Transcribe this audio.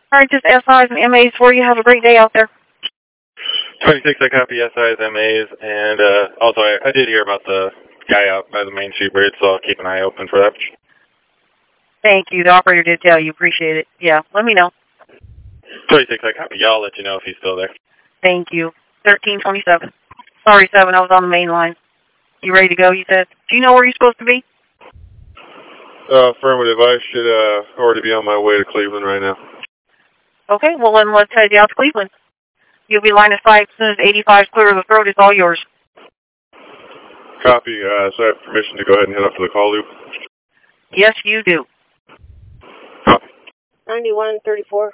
All right, just SIs and MAs for you. Have a great day out there. 26, I copy SIs, MAs, and also I did hear about the guy out by the Main Street Bridge, so I'll keep an eye open for that. Thank you. The operator did tell you. Appreciate it. Yeah, let me know. 26, I copy. I'll let you know if he's still there. Thank you. 1327. Sorry, 7, I was on the main line. You ready to go, you said? Do you know where you're supposed to be? Affirmative. I should already be on my way to Cleveland right now. Okay, well then let's head out to Cleveland. You'll be line of sight as soon as 85 is clear of the throat. It's all yours. Copy. So I have permission to go ahead and head up to the call loop? Yes, you do. Copy. 9134.